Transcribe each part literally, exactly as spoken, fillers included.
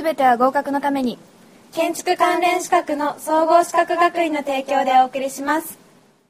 すべては合格のために。 建築関連資格の総合資格学院の提供でお送りします。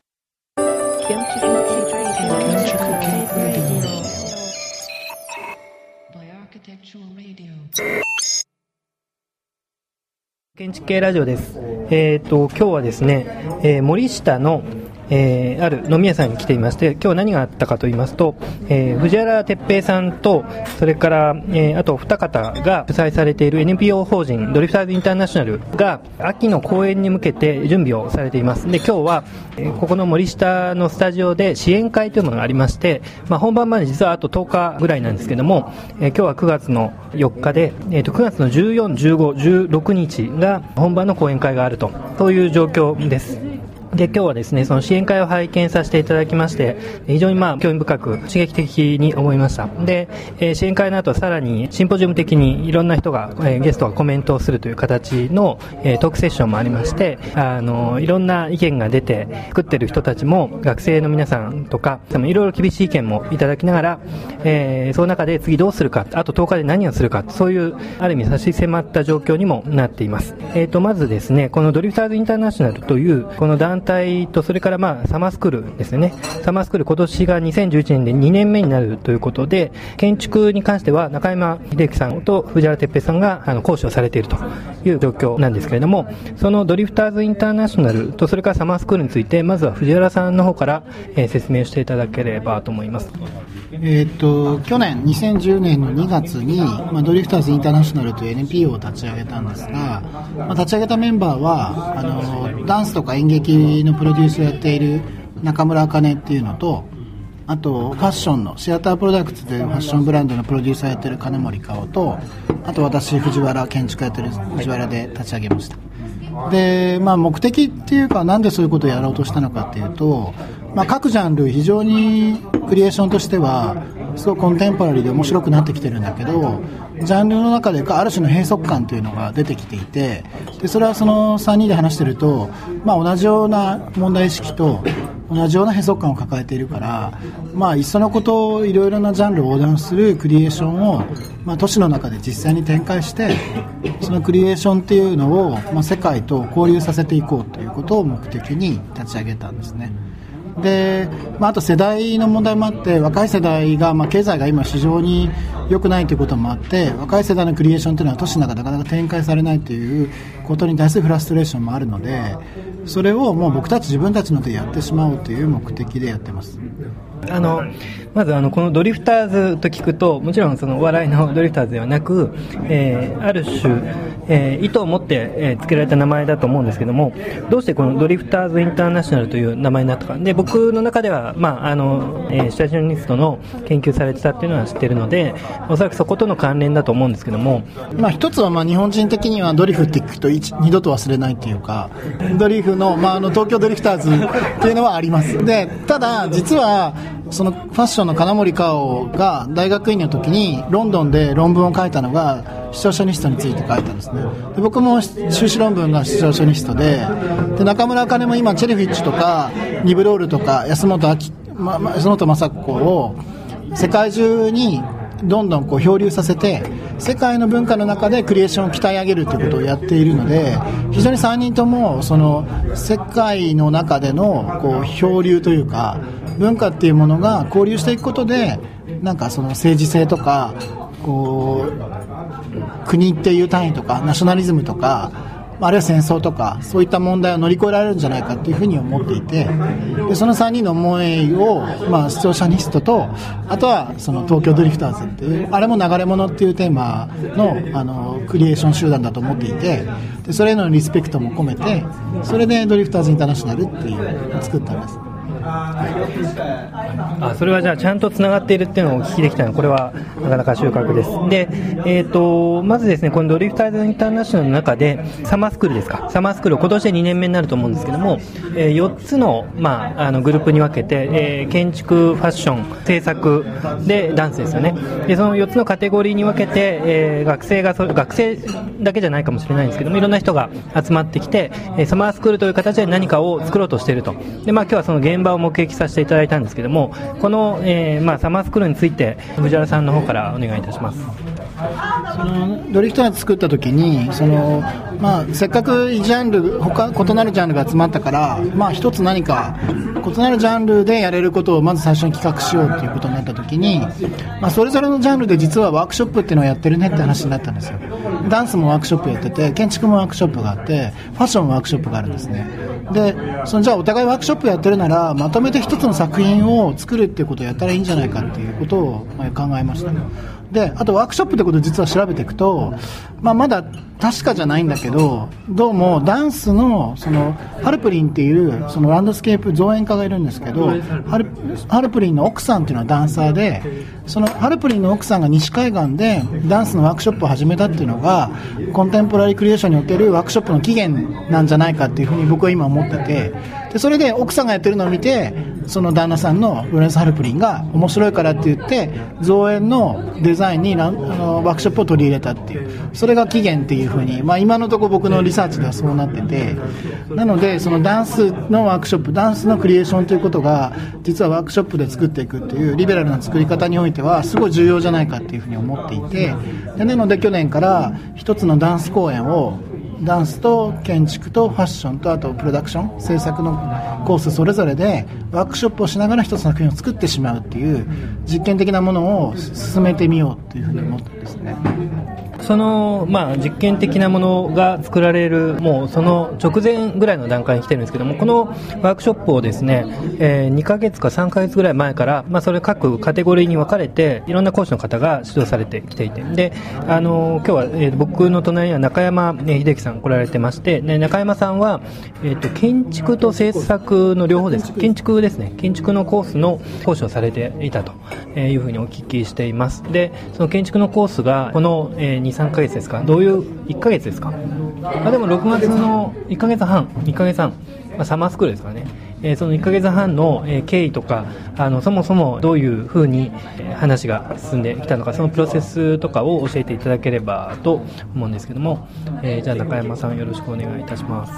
建築系ラジオです。えーと、今日はですね、えー、森下のえー、ある飲み屋さんに来ていまして、今日何があったかと言いますと、えー、藤原哲平さんと、それから、えー、あと二方が主催されている エヌピーオー 法人ドリフターズインターナショナルが秋の公演に向けて準備をされています。で、今日は、えー、ここの森下のスタジオで支援会というものがありまして、まあ、本番まで実はあととおかぐらいなんですけども、えー、今日はくがつのよっかで、えー、とくがつのじゅうよっか、じゅうご、じゅうろくにちが本番の講演会があると、そういう状況です。で、今日はですね、その支援会を拝見させていただきまして、非常にまあ興味深く刺激的に思いました。で、えー、支援会の後さらにシンポジウム的にいろんな人が、えー、ゲストがコメントをするという形の、えー、トークセッションもありまして、あのいろんな意見が出て、作ってる人たちも学生の皆さんとか、いろいろ厳しい意見もいただきながら、えー、その中で次どうするか、あととおかで何をするか、そういうある意味差し迫った状況にもなっています。えーと、まずですね、このドリフターズインターナショナルというこの団体と、それからまあサマースクールですね。サマースクール今年がにせんじゅういちねんでにねんめになるということで、建築に関しては中山秀幸さんと藤原哲平さんがあの講師をされているという状況なんですけれども、そのドリフターズインターナショナルとそれからサマースクールについて、まずは藤原さんの方から、えー、説明していただければと思います。 えー、と去年にせんじゅうねんのにがつに、まあ、ドリフターズインターナショナルという エヌピーオー を立ち上げたんですが、まあ、立ち上げたメンバーはあのダンスとか演劇のプロデュースをやっている中村茜っていうのと、あとファッションのシアタープロダクツというファッションブランドのプロデューサーやってる金森香織と、あと私藤原建築やってる藤原で立ち上げました。で、まあ、目的っていうかなんでそういうことをやろうとしたのかっていうと、まあ、各ジャンル非常にクリエーションとしてはすごくコンテンポラリーで面白くなってきてるんだけど、ジャンルの中である種の閉塞感というのが出てきていて、でそれはそのさんにんで話してると、まあ、同じような問題意識と同じような閉塞感を抱えているから、まあ、いっそのことをいろいろなジャンルを横断するクリエーションを、まあ、都市の中で実際に展開して、そのクリエーションっていうのを、まあ、世界と交流させていこうということを目的に立ち上げたんですね。で、まあ、あと世代の問題もあって、若い世代が、まあ、経済が今非常に良くないということもあって、若い世代のクリエーションというのは都市の中でなかなか展開されないということに対するフラストレーションもあるので、それをもう僕たち自分たちのでやってしまおうという目的でやってます。 あのまずあのこのドリフターズと聞くと、もちろんそのお笑いのドリフターズではなく、えー、ある種、えー、意図を持って、えー、付けられた名前だと思うんですけども、どうしてこのドリフターズインターナショナルという名前になったかで、僕の中では、まああのえー、スタジオニストの研究されてたっていうのは知ってるので、おそらくそことの関連だと思うんですけども、 まあ、一つはまあ日本人的にはドリフって聞くと二度と忘れないっていうか、ドリフの、まあ、あの東京ドリフターズっていうのはあります。で、ただ実はそのファッションの金森香織が大学院の時にロンドンで論文を書いたのが視聴者ニストについて書いたんですね。で、僕も修士論文が視聴者ニスト で, で中村茜も今チェリフィッチとかニブロールとか安本明、ま、安本雅子を世界中にどんどんこう漂流させて、世界の文化の中でクリエーションを鍛え上げるということをやっているので、非常にさんにんともその世界の中でのこう漂流というか、文化っていうものが交流していくことで、なんかその政治性とかこう国っていう単位とかナショナリズムとか、あるいは戦争とかそういった問題を乗り越えられるんじゃないかというふうに思っていて、でそのさんにんの思いを、まあ、視聴者ニストと、あとはその東京ドリフターズっていう、あれも流れ物っていうテーマ の, あのクリエーション集団だと思っていて、でそれへのリスペクトも込めて、それでドリフターズインターナショナルっていうのを作ったんです。 あ、それはじゃあちゃんとつながっているっていうのをお聞きできたのは、これはなかなか収穫です。で、えーと、まずですね、このドリフターズインターナショナルの中でサマースクールですか、サマースクール今年でにねんめになると思うんですけども、えー、よっつの、まあ、あのグループに分けて、えー、建築、ファッション、制作でダンスですよね。でそのよっつのカテゴリーに分けて、えー、学生がそ学生だけじゃないかもしれないんですけども、いろんな人が集まってきて、えー、サマースクールという形で何かを作ろうとしていると。で、まあ、今日はその現場を目撃させていただいたんですけども、この、えーまあ、サマースクールについて藤原さんの方からお願いいたします。 そのドリフターズ作った時にその、まあ、せっかくジャンル他異なるジャンルが集まったから、まあ、一つ何か異なるジャンルでやれることをまず最初に企画しようということになった時に、まあ、それぞれのジャンルで実はワークショップっていうのをやってるねって話になったんですよ。ダンスもワークショップやってて、建築もワークショップがあって、ファッションもワークショップがあるんですね。でそのじゃあお互いワークショップやってるならまとめて一つの作品を作るっていうことをやったらいいんじゃないかっていうことを考えました。であとワークショップってことを実は調べていくと、まあ、まだ確かじゃないんだけど、どうもダンスのそのハルプリンっていうそのランドスケープ造園家がいるんですけど、ハル、ハルプリンの奥さんっていうのはダンサーで、そのハルプリンの奥さんが西海岸でダンスのワークショップを始めたっていうのがコンテンポラリークリエーションにおけるワークショップの起源なんじゃないかっていうふうに僕は今思ってて、でそれで奥さんがやってるのを見て、その旦那さんのロレンス・ハルプリンが面白いからって言って造園のデザインにあのワークショップを取り入れたっていう、それが起源っていうふうに、まあ、今のところ僕のリサーチではそうなってて、なのでそのダンスのワークショップ、ダンスのクリエーションということが実はワークショップで作っていくっていうリベラルな作り方においてはすごい重要じゃないかっていうふうに思っていて、でなので去年から一つのダンス公演をダンスと建築とファッションとあとプロダクション制作のコースそれぞれでワークショップをしながら一つの作品を作ってしまうっていう実験的なものを進めてみようというふうに思ったんですね。 その、まあ、実験的なものが作られるもうその直前ぐらいの段階に来てるんですけども、このワークショップをですね、えー、にかげつかさんかげつぐらい前から、まあ、それ各カテゴリーに分かれていろんな講師の方が指導されてきていて、であの今日は、えー、僕の隣には中山秀樹さん来られてまして、で中山さんは、えー、と建築と制作の両方です。建築ですね、建築のコースの講師をされていたというふうにお聞きしています。でその建築のコースがこの、えー、にさんかげつですか、どういういっかげつですか、あでもろくがつのいっかげつはんいっかげつはん、まあ、サマースクールですからね、えー、そのいっかげつはんの、えー、経緯とか、あのそもそもどういうふうに、えー、話が進んできたのか、そのプロセスとかを教えていただければと思うんですけども、えー、じゃあ中山さんよろしくお願いいたします。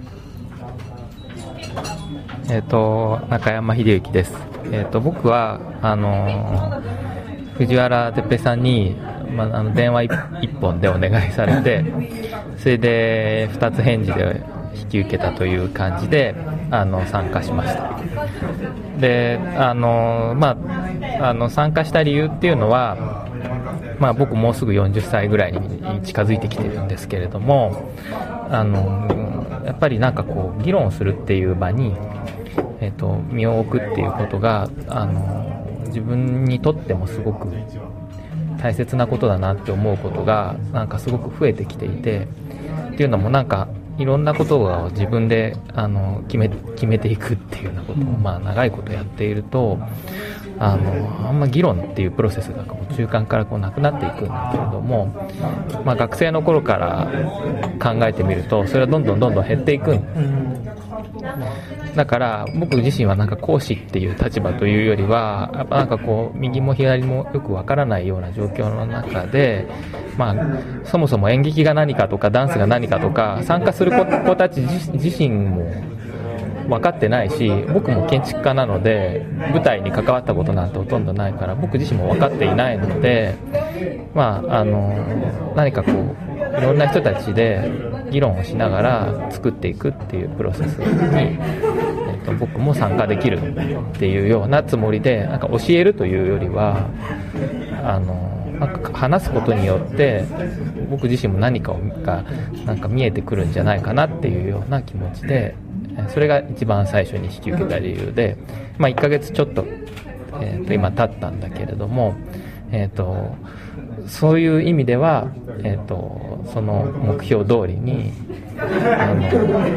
えー、と中山秀幸です。えー、と僕はあのー、藤原哲平さんにまあ、あの電話一本でお願いされて、それでふたつ返事で引き受けたという感じであの参加しました。であの、まあ、あの参加した理由っていうのは、まあ、僕もうすぐよんじゅっさいぐらいに近づいてきてるんですけれども、あのやっぱりなんかこう議論するっていう場に、えーと、身を置くっていうことがあの自分にとってもすごく大切なことだなって思うことがなんかすごく増えてきていて、っていうのもなんかいろんなことを自分であの決め、決めていくっていうようなことを、まあ、長いことやっているとあのあんま議論っていうプロセスがこう中間からこうなくなっていくんだけれども、まあ、学生の頃から考えてみるとそれはどんどんどんどん減っていくんだから、僕自身はなんか講師っていう立場というよりはやっぱなんかこう右も左もよくわからないような状況の中で、まあ、そもそも演劇が何かとかダンスが何かとか参加する 子, 子たち 自, 自身も分かってないし、僕も建築家なので舞台に関わったことなんてほとんどないから僕自身も分かっていないので、まあ、あの何かこういろんな人たちで議論をしながら作っていくっていうプロセスに、えっと、僕も参加できるっていうようなつもりで、なんか教えるというよりはあのなんか話すことによって僕自身も何かがなんか見えてくるんじゃないかなっていうような気持ちで、それが一番最初に引き受けた理由で、まあ、いっかげつちょっと、えー、と今経ったんだけれども、えー、とそういう意味では、えー、とその目標通りにあの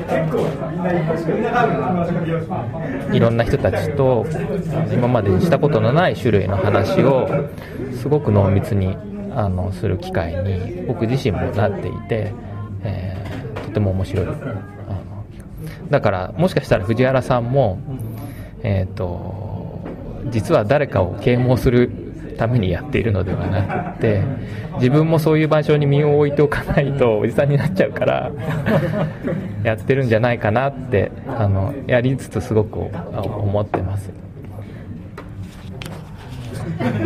いろんな人たちと今までにしたことのない種類の話をすごく濃密にあのする機会に僕自身もなっていて、えー、とても面白い。だからもしかしたら藤原さんも、えー、と実は誰かを啓蒙するためにやっているのではなくて、自分もそういう場所に身を置いておかないとおじさんになっちゃうからやってるんじゃないかなってあのやりつつすごく思ってます。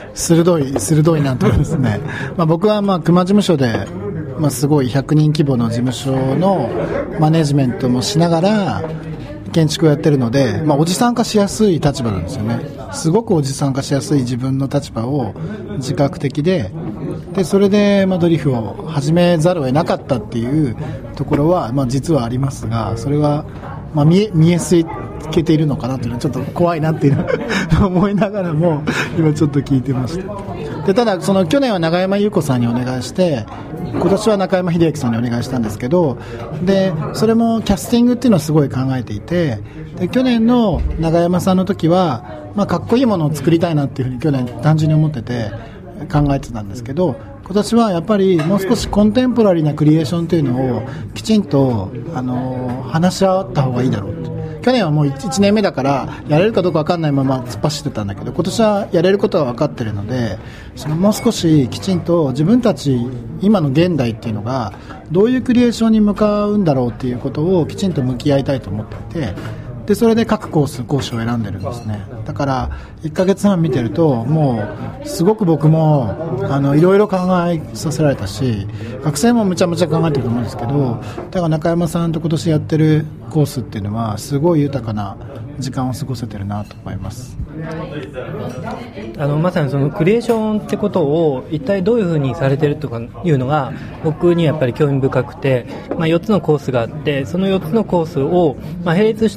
鋭い鋭いなと思いますね。まあ僕はまあ熊事務所で、まあ、すごいひゃくにん規模の事務所のマネジメントもしながら建築をやってるので、まあ、おじさん化しやすい立場なんですよね。すごくおじさん化しやすい自分の立場を自覚的で、でそれでまあドリフを始めざるを得なかったっていうところはまあ実はありますが、それはまあ見え、見えすけているのかなというのはちょっと怖いなっていうのを思いながらも今ちょっと聞いてました。でただその去年は永山優子さんにお願いして、今年は中山秀明さんにお願いしたんですけど、でそれもキャスティングっていうのをすごい考えていて、で去年の永山さんの時は、まあ、かっこいいものを作りたいなっていうふうに去年単純に思ってて考えてたんですけど、今年はやっぱりもう少しコンテンポラリーなクリエーションというのをきちんと、あのー、話し合った方がいいだろうと。去年はもういちねんめだからやれるかどうか分かんないまま突っ走ってたんだけど、今年はやれることは分かってるので、そのもう少しきちんと自分たち今の現代っていうのがどういうクリエーションに向かうんだろうっていうことをきちんと向き合いたいと思っていて、でそれで各コース講師を選んでるんですね。だからいっかげつはん見てるともうすごく僕もあのいろいろ考えさせられたし、学生もむちゃむちゃ考えてると思うんですけど、だから中山さんと今年やってるコースっていうのはすごい豊かな時間を過ごせてるなと思います。 あのまさにそのクリエーションってことを一体どういうふうにされてるとかいうのが僕にやっぱり興味深くて、まあ、よっつのコースがあって、そのよっつのコースを、まあ、並列して、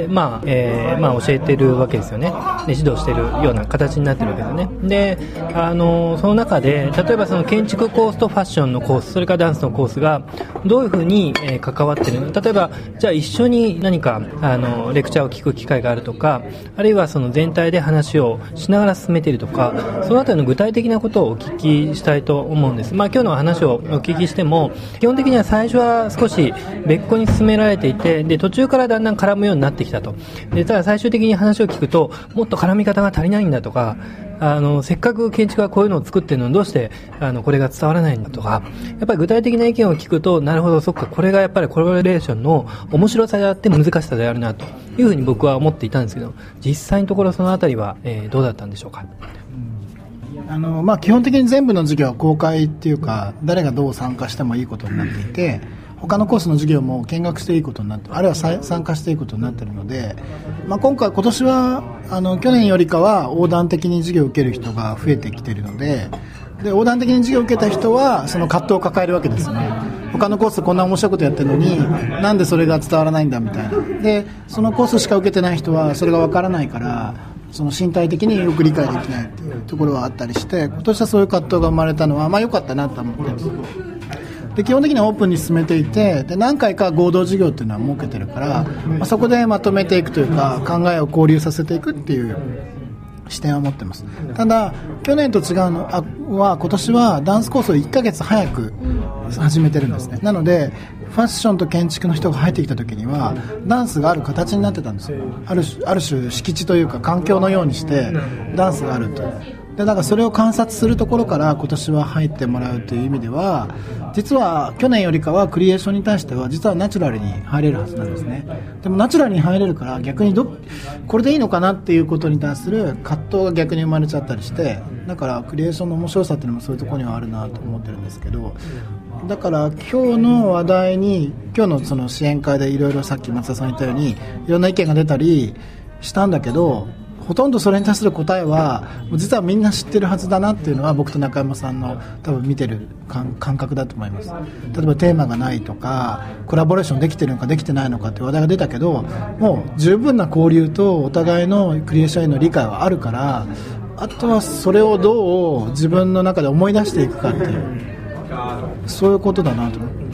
まあえーまあ、教えてるわけですよね。で指導してるような形になってるわけですよね。であのその中で例えばその建築コースとファッションのコース、それからダンスのコースがどういうふうに、えー、関わってるの。例えばじゃあ一緒に何かあのレクチャーを聞く機会があるとか、あるいはその全体で話をしながら進めているとか、そのあたりの具体的なことをお聞きしたいと思うんです。まあ、今日の話をお聞きしても基本的には最初は少し別個に進められていて、で途中からだんだん絡むようになってきたと。でただ最終的に話を聞くともっと絡み方が足りないんだとか、あのせっかく建築がこういうのを作ってるのにどうしてあのこれが伝わらないんだとか、やっぱり具体的な意見を聞くと、なるほど、そっか、これがやっぱりコラボレーションの面白さであって難しさであるなというふうに僕は思っていたんですけど、実際のところそのあたりは、えー、どうだったんでしょうか。 あのまあ、基本的に全部の授業は公開っていうか、誰がどう参加してもいいことになっていて、他のコースの授業も見学していいことになって、あるいは参加していいことになっているので、まあ、今回今年はあの去年よりかは横断的に授業を受ける人が増えてきているので、で横断的に授業を受けた人はその葛藤を抱えるわけですよね。他のコースこんな面白いことやってるのになんでそれが伝わらないんだみたいな。でそのコースしか受けてない人はそれが分からないから、その身体的によく理解できないっていうところはあったりして、今年はそういう葛藤が生まれたのはまあ良かったなと思ってます。で基本的にはオープンに進めていて、で何回か合同授業っていうのは設けてるから、まあ、そこでまとめていくというか考えを交流させていくっていう視点を持ってます。ただ去年と違うのは今年はダンスコースをいっかげつ早く始めてるんですね。なのでファッションと建築の人が入ってきた時にはダンスがある形になってたんですよ。ある種、ある種敷地というか環境のようにしてダンスがあると。でだからそれを観察するところから今年は入ってもらうという意味では、実は去年よりかはクリエーションに対しては実はナチュラルに入れるはずなんですね。でもナチュラルに入れるから逆にどこれでいいのかなっていうことに対する葛藤が逆に生まれちゃったりして、だからクリエーションの面白さっていうのもそういうところにはあるなと思ってるんですけど、だから今日の話題に今日のその支援会でいろいろさっき松田さん言ったようにいろんな意見が出たりしたんだけど、ほとんどそれに対する答えは実はみんな知ってるはずだなっていうのは僕と中山さんの多分見てる感覚だと思います。例えばテーマがないとかコラボレーションできてるのかできてないのかっていう話題が出たけど、もう十分な交流とお互いのクリエーションへの理解はあるから、あとはそれをどう自分の中で思い出していくかっていう、そういうことだなと思う。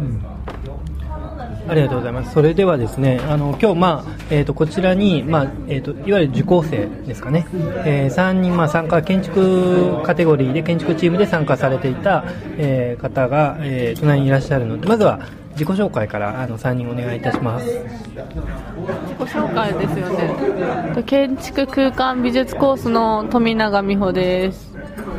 ありがとうございます。それではですね、あの今日、まあえー、とこちらに、まあえー、といわゆる受講生ですかね、えー、さんにん、まあ、参加建築カテゴリーで建築チームで参加されていた、えー、方が、えー、隣にいらっしゃるので、まずは自己紹介からあのさんにんお願いいたします。 自己紹介ですよね。建築空間美術コースの富永美穂です。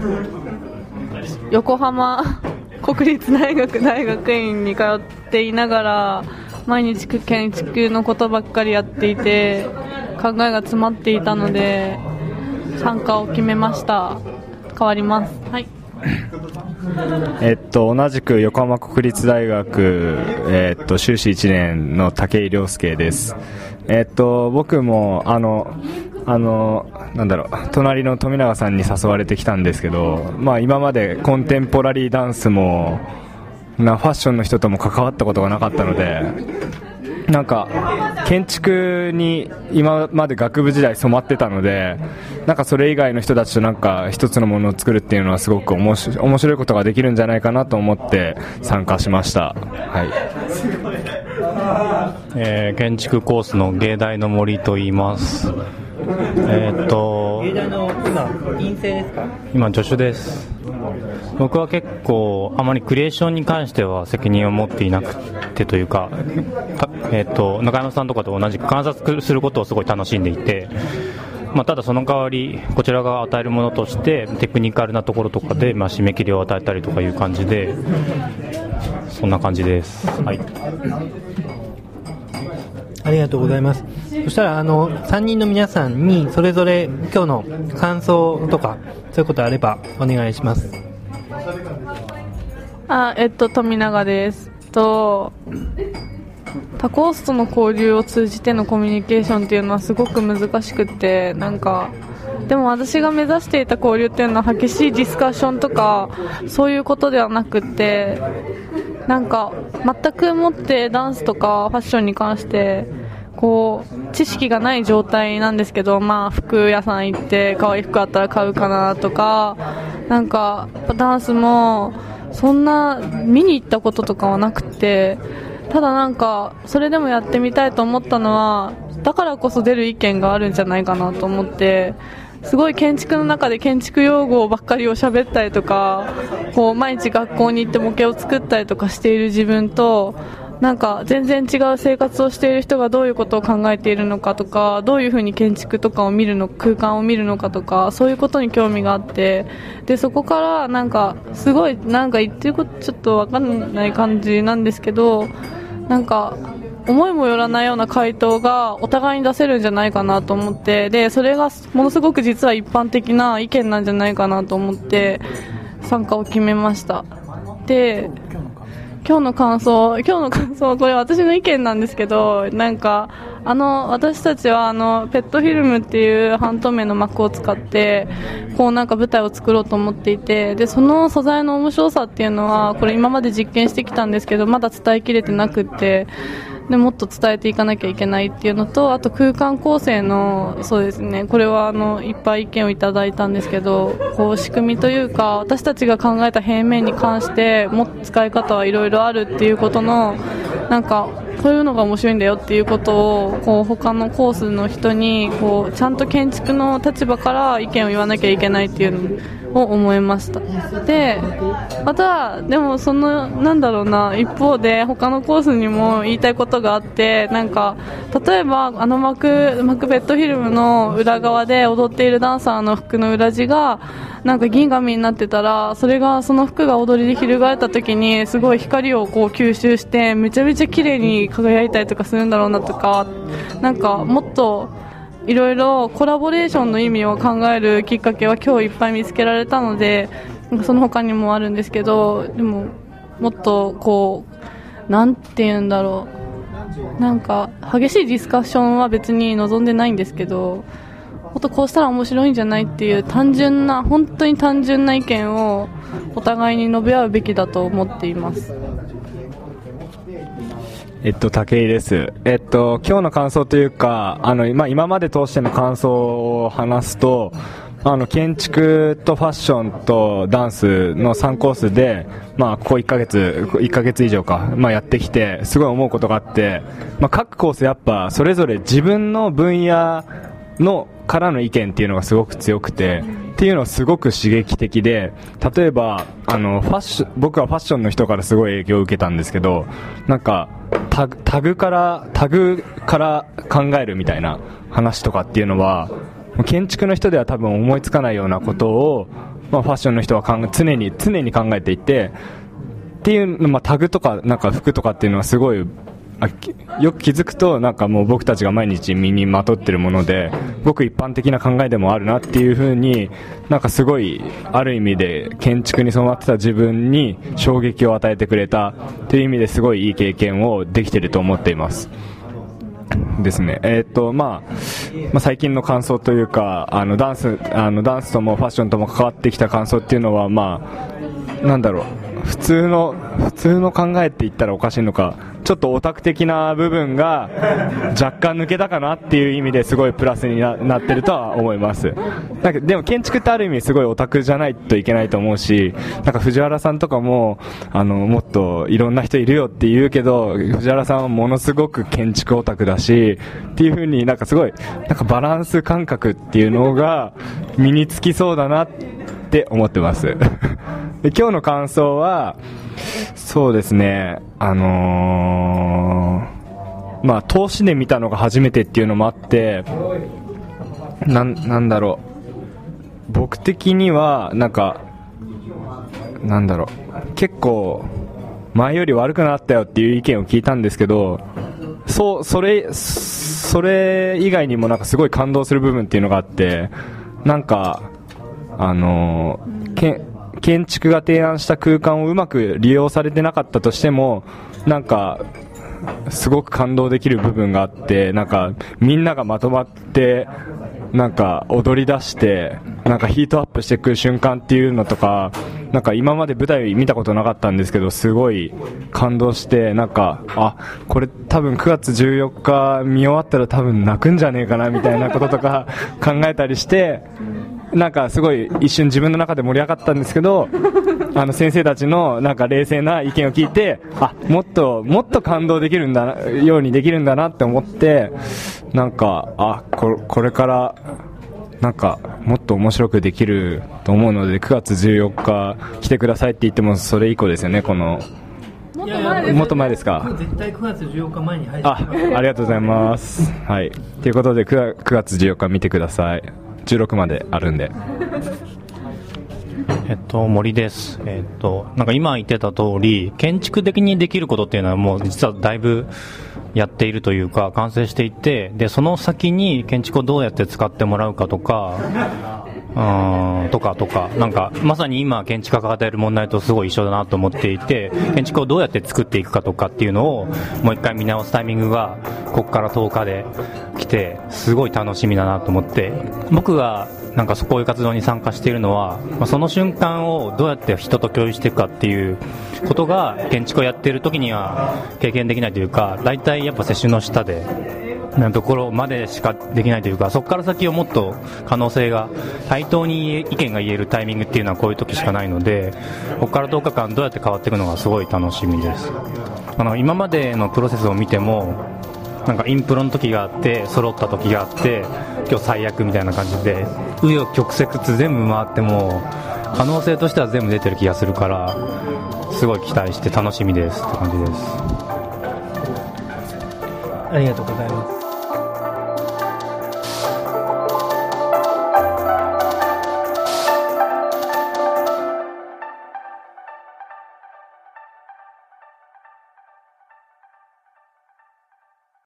横浜国立大学大学院に通っていながら毎日建築のことばっかりやっていて考えが詰まっていたので参加を決めました。 変わります。はい。 えっと、同じく横浜国立大学、えっと、修士いちねんの武井亮介です。えっと、僕もあのあのなんだろう隣の富永さんに誘われてきたんですけど、まあ、今までコンテンポラリーダンスもなファッションの人とも関わったことがなかったので、なんか建築に今まで学部時代染まってたので、なんかそれ以外の人たちとなんか一つのものを作るっていうのはすごく面白い、面白いことができるんじゃないかなと思って参加しました。はい。 えー、建築コースの芸大の森と言います。えー、っと芸大の今院生ですか？ 今助手です。僕は結構あまりクリエーションに関しては責任を持っていなくてというか、えー、っと中山さんとかと同じく観察することをすごい楽しんでいて、まあ、ただその代わりこちらが与えるものとしてテクニカルなところとかで、まあ、締め切りを与えたりとかいう感じで、そんな感じです。はい。 ありがとうございます。そしたらあのさんにんの皆さんにそれぞれ今日の感想とかそういうことあればお願いします。 あ、えっと富永です。と他コースとの交流を通じてのコミュニケーションっていうのはすごく難しくて、なんかでも私が目指していた交流っていうのは激しいディスカッションとかそういうことではなくて、なんか全くもってダンスとかファッションに関してこう知識がない状態なんですけど、まあ服屋さん行って可愛い服あったら買うかなとか、なんかダンスもそんな見に行ったこととかはなくて、ただなんかそれでもやってみたいと思ったのはだからこそ出る意見があるんじゃないかなと思って、すごい建築の中で建築用語ばっかりを喋ったりとか、こう毎日学校に行って模型を作ったりとかしている自分と、なんか全然違う生活をしている人がどういうことを考えているのかとか、どういうふうに建築とかを見るの、空間を見るのかとか、そういうことに興味があって、でそこからなんかすごいなんか言ってることちょっと分かんない感じなんですけど、なんか思いもよらないような回答がお互いに出せるんじゃないかなと思って、でそれがものすごく実は一般的な意見なんじゃないかなと思って参加を決めました。で今日の感想、今日の感想、これ私の意見なんですけど、なんかあの私たちはあのペットフィルムっていう半透明の膜を使ってこうなんか舞台を作ろうと思っていて、でその素材の面白さっていうのはこれ今まで実験してきたんですけど、まだ伝えきれてなくって、でもっと伝えていかなきゃいけないっていうのと、あと空間構成のそうですね、これはあのいっぱい意見をいただいたんですけど、こう仕組みというか私たちが考えた平面に関しても使い方はいろいろあるっていうことの、なんかこういうのが面白いんだよっていうことをこう他のコースの人にこうちゃんと建築の立場から意見を言わなきゃいけないっていうのを思いました。でまたでもそのなんだろうな、一方で他のコースにも言いたいことがあって、なんか例えばあの幕幕ペットフィルムの裏側で踊っているダンサーの服の裏地がなんか銀紙になってたら、それがその服が踊りで翻った時にすごい光をこう吸収してめちゃめちゃ綺麗に輝いたりとかするんだろうなとか、なんかもっといろいろコラボレーションの意味を考えるきっかけは今日いっぱい見つけられたので、その他にもあるんですけど、でももっとこうなんて言うんだろう、なんか激しいディスカッションは別に望んでないんですけど、もっとこうしたら面白いんじゃないっていう単純な、本当に単純な意見をお互いに述べ合うべきだと思っています。 えっと、武井です。えっと、今日の感想というか、あの、まあ、今まで通しての感想を話すと、あの、建築とファッションとダンスのさんコースで、まあ、ここいっかげつ、いっかげつ以上か、まあ、やってきて、すごい思うことがあって、まあ、各コースやっぱ、それぞれ自分の分野のからの意見っていうのがすごく強くて、っていうのはすごく刺激的で、例えばあのファッション、僕はファッションの人からすごい影響を受けたんですけど、なんかタグ、タグからタグから考えるみたいな話とかっていうのは建築の人では多分思いつかないようなことを、まあ、ファッションの人は考え常に常に考えていてっていう、まあ、タグとかなんか服とかっていうのはすごいあよく気づくとなんかもう僕たちが毎日身にまとってるもので、ごく一般的な考えでもあるなっていう風に、なんかすごいある意味で建築に染まってた自分に衝撃を与えてくれたっていう意味ですごいいい経験をできてると思っていますですね。えーとまあまあ、最近の感想というか、あのダンスあのダンスともファッションとも関わってきた感想っていうのは、まあなんだろう、普通の普通の考えって言ったらおかしいのか、ちょっとオタク的な部分が若干抜けたかなっていう意味ですごいプラスに な, なってるとは思います。なんかでも建築ってある意味すごいオタクじゃないといけないと思うし、なんか藤原さんとかもあのもっといろんな人いるよって言うけど、藤原さんはものすごく建築オタクだしっていう風に、なんかすごいなんかバランス感覚っていうのが身につきそうだなって思ってますで今日の感想はそうですね、あのー、まあ投資で見たのが初めてっていうのもあって、な ん, なんだろう僕的にはなんかなんだろう結構前より悪くなったよっていう意見を聞いたんですけど、そうそれそれ以外にもなんかすごい感動する部分っていうのがあって、なんかあのー、け建築が提案した空間をうまく利用されてなかったとしても、なんかすごく感動できる部分があって、なんかみんながまとまってなんか踊り出してなんかヒートアップしていく瞬間っていうのとか、なんか今まで舞台見たことなかったんですけどすごい感動して、なんかあこれ多分くがつじゅうよっか見終わったら多分泣くんじゃねえかなみたいなこととか考えたりして、なんかすごい一瞬自分の中で盛り上がったんですけど、あの先生たちのなんか冷静な意見を聞いて、あもっともっと感動できるんだなようにできるんだなって思って、なんかあ こ, これからなんかもっと面白くできると思うので、くがつじゅうよっか来てくださいって言ってもそれ以降ですよね。このもっと前です、もっと前ですか。 絶対くがつじゅうよっかまえに入ってあありがとうございます、はい、ということで 9, 9月じゅうよっか見てください。じゅうろくまであるんで。 えっと、森です。えっと、なんか今言ってた通り、建築的にできることっていうのはもう実はだいぶやっているというか、完成していて、で、その先に建築をどうやって使ってもらうかとか、うーん、とかとか、なんか、まさに今建築家が抱える問題とすごい一緒だなと思っていて、建築をどうやって作っていくかとかっていうのを、もう一回見直すタイミングが、ここからとおかで来て、すごい楽しみだなと思って、僕が、なんかこういう活動に参加しているのは、まあ、その瞬間をどうやって人と共有していくかっていうことが建築をやっている時には経験できないというか、大体やっぱ接種の下でなところまでしかできないというか、そこから先をもっと可能性が対等に意見が言えるタイミングっていうのはこういう時しかないので、ここからとおかかんどうやって変わっていくのがすごい楽しみです。あの今までのプロセスを見ても、なんかインプロの時があって揃った時があって今日最悪みたいな感じで紆余曲折全部回っても可能性としては全部出てる気がするから、すごい期待して楽しみですって感じです。 ありがとうござい